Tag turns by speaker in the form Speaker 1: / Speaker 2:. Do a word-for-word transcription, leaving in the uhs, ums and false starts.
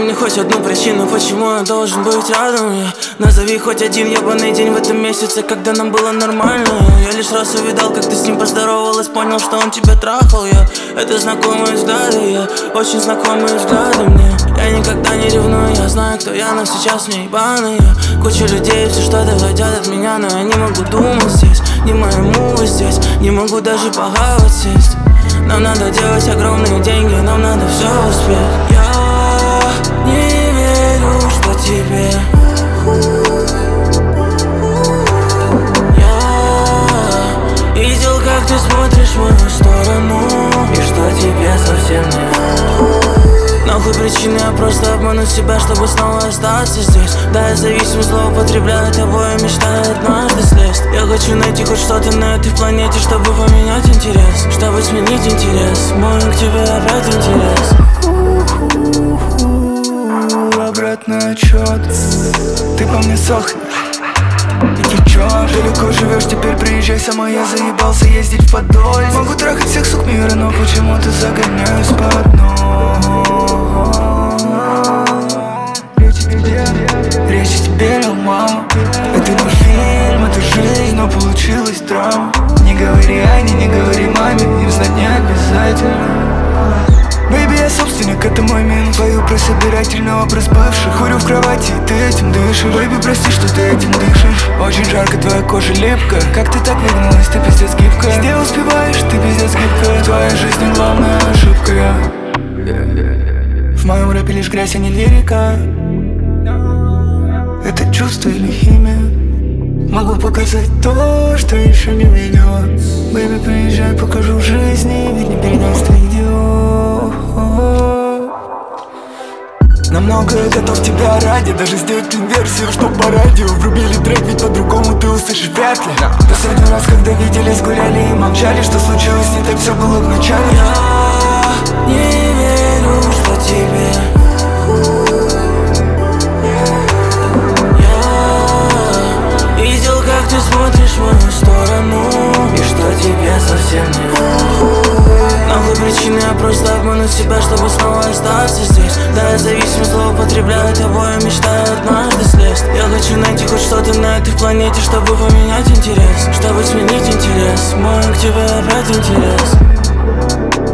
Speaker 1: мне хоть одну причину, почему я должен быть рядом. Я назови хоть один ебаный день в этом месяце, когда нам было нормально. Я лишь раз увидал, как ты с ним поздоровалась, понял, что он тебя трахал. Я это знакомые взгляды, я очень знакомые взгляды мне. Я никогда не ревную, я знаю, кто я, но сейчас мне ебаный. Я куча людей, все что-то хотят от меня, но я не могу думать здесь, не моему здесь, не могу даже похавать сесть. Нам надо делать огромные деньги, нам надо все успеть. Я не верю, что тебе Я видел, как ты смотришь в мою сторону, и что тебе совсем не нахуй причины, я просто обмануть себя, чтобы снова остаться здесь. Да, я зависим, злоупотребляю тобой, я мечтаю однажды слезть. Я хочу найти хоть что-то на этой планете, чтобы поменять интерес, чтобы сменить интерес, мой к тебе опять интерес.
Speaker 2: Обратный отчет, ты по мне сохнешь и течешь. Далеко живешь, теперь приезжай сама, я заебался ездить в Подольск. Могу трахать всех сук мира, но почему-то загоняюсь по одной. Речь о тебе, лил мама. Это не фильм, это жизнь, но получилась драма. Не говори Ане, не говори маме, им знать не обязательно. Бэйби, я собственник, это мой мин. Пою про собирательный образ бывших. Курю в кровати, и ты этим дышишь. Бэйби, прости, что ты этим дышишь. Очень жарко, твоя кожа липкая. Как ты так выгнулась, ты пиздец гибкая. Где успеваешь, ты пиздец гибкая. В твоей жизни главная ошибка я. В моем рэпе лишь грязь, а не лирика. Это чувство или химия? Могу показать то, что еще не видела. Бэйби, приезжай, покажу в жизни, ведь не передаст видео. Намного я готов тебя ради, даже сделать инверсию, что по радио. Врубили трек, ведь по-другому ты услышишь вряд ли. Последний раз, когда виделись, гуляли и молчали, что случилось не так, все было в начале.
Speaker 1: Я не верю, что тебе Я видел, как ты смотришь в мою сторону, и что тебе совсем не нахуй причины, я просто обмануть себя, чтобы снова остаться здесь. Да, я зависим, злоупотребляю тобой, я мечтаю однажды слезть. Я хочу найти хоть что-то на этой планете, чтобы поменять интерес, чтобы сменить интерес, мой к тебе опять интерес.